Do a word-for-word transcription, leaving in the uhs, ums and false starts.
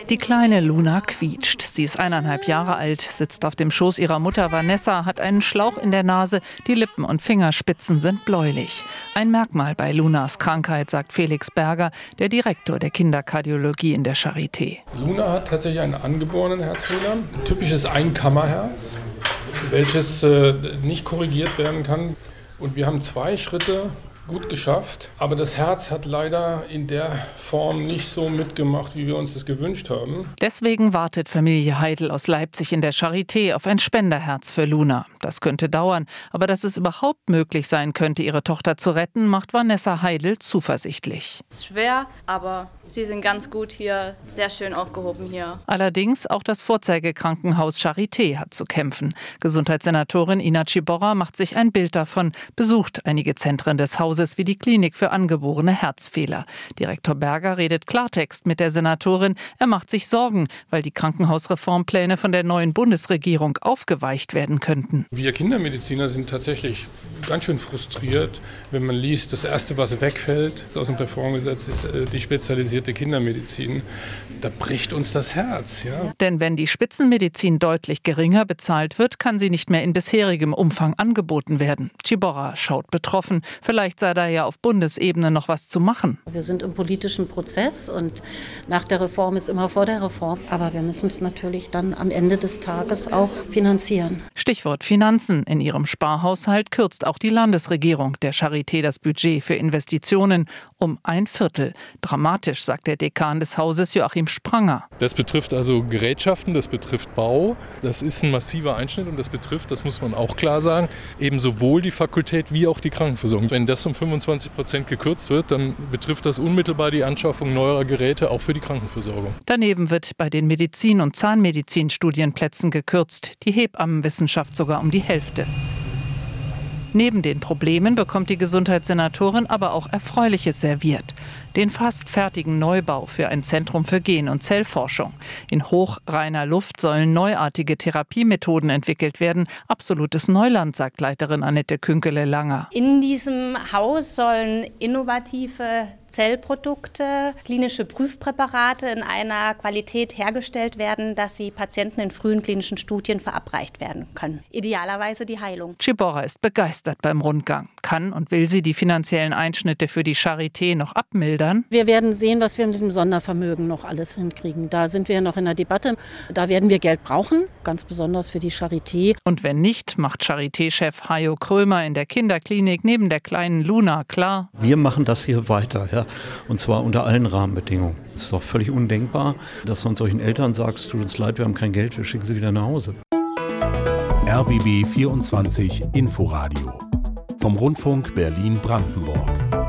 Die kleine Luna quietscht. Sie ist eineinhalb Jahre alt, sitzt auf dem Schoß ihrer Mutter Vanessa, hat einen Schlauch in der Nase, die Lippen und Fingerspitzen sind bläulich. Ein Merkmal bei Lunas Krankheit, sagt Felix Berger, der Direktor der Kinderkardiologie in der Charité. Luna hat tatsächlich einen angeborenen Herzfehler, ein typisches Einkammerherz, welches äh, nicht korrigiert werden kann. Und wir haben zwei Schritte gut geschafft, aber das Herz hat leider in der Form nicht so mitgemacht, wie wir uns das gewünscht haben. Deswegen wartet Familie Heidel aus Leipzig in der Charité auf ein Spenderherz für Luna. Das könnte dauern, aber dass es überhaupt möglich sein könnte, ihre Tochter zu retten, macht Vanessa Heidel zuversichtlich. Es ist schwer, aber sie sind ganz gut hier, sehr schön aufgehoben hier. Allerdings auch das Vorzeigekrankenhaus Charité hat zu kämpfen. Gesundheitssenatorin Ina Ciborra macht sich ein Bild davon, besucht einige Zentren des Hauses wie die Klinik für angeborene Herzfehler. Direktor Berger redet Klartext mit der Senatorin. Er macht sich Sorgen, weil die Krankenhausreformpläne von der neuen Bundesregierung aufgeweicht werden könnten. Wir Kindermediziner sind tatsächlich ganz schön frustriert, wenn man liest, das Erste, was wegfällt aus dem Reformgesetz, ist die spezialisierte Kindermedizin. Da bricht uns das Herz. Ja? Denn wenn die Spitzenmedizin deutlich geringer bezahlt wird, kann sie nicht mehr in bisherigem Umfang angeboten werden. Ciborra schaut betroffen. Vielleicht sei da ja auf Bundesebene noch was zu machen. Wir sind im politischen Prozess und nach der Reform ist immer vor der Reform. Aber wir müssen es natürlich dann am Ende des Tages auch finanzieren. Stichwort Finanzen. In ihrem Sparhaushalt kürzt auch die Landesregierung der Charité das Budget für Investitionen um ein Viertel. Dramatisch, sagt der Dekan des Hauses Joachim Spranger. Das betrifft also Gerätschaften, das betrifft Bau. Das ist ein massiver Einschnitt und das betrifft, das muss man auch klar sagen, eben sowohl die Fakultät wie auch die Krankenversorgung. Wenn das um fünfundzwanzig Prozent gekürzt wird, dann betrifft das unmittelbar die Anschaffung neuerer Geräte, auch für die Krankenversorgung. Daneben wird bei den Medizin- und Zahnmedizin-Studienplätzen gekürzt, die Hebammenwissenschaft sogar um die Hälfte. Neben den Problemen bekommt die Gesundheitssenatorin aber auch Erfreuliches serviert. Den fast fertigen Neubau für ein Zentrum für Gen- und Zellforschung. In hochreiner Luft sollen neuartige Therapiemethoden entwickelt werden. Absolutes Neuland, sagt Leiterin Annette Künkele-Langer. In diesem Haus sollen innovative Zellprodukte, klinische Prüfpräparate in einer Qualität hergestellt werden, dass sie Patienten in frühen klinischen Studien verabreicht werden können. Idealerweise die Heilung. Ciborra ist begeistert beim Rundgang. Kann und will sie die finanziellen Einschnitte für die Charité noch abmildern? Wir werden sehen, was wir mit dem Sondervermögen noch alles hinkriegen. Da sind wir noch in der Debatte. Da werden wir Geld brauchen, ganz besonders für die Charité. Und wenn nicht, macht Charité-Chef Hajo Krömer in der Kinderklinik neben der kleinen Luna klar: Wir machen das hier weiter, ja, und zwar unter allen Rahmenbedingungen. Es ist doch völlig undenkbar, dass man solchen Eltern sagt, es tut uns leid, wir haben kein Geld, wir schicken sie wieder nach Hause. R B B vierundzwanzig Inforadio vom Rundfunk Berlin-Brandenburg.